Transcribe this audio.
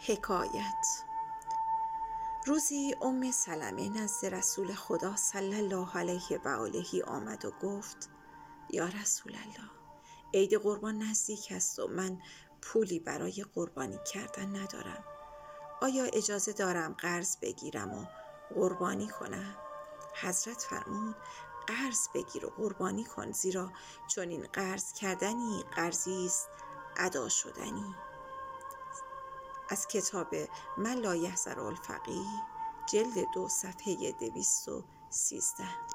حکایت. روزی سلمه نزد رسول خدا صلی الله علیه و آله آمد و گفت: یا رسول الله، عید قربان نزدیک است و من پولی برای قربانی کردن ندارم. آیا اجازه دارم قرض بگیرم و قربانی کنم؟ حضرت فرمود: قرض بگیر و قربانی کن، زیرا چون این قرض کردنی قرضی است ادا شدنی. از کتاب من لا یحذر الفقیه، جلد 2 صفحه 213.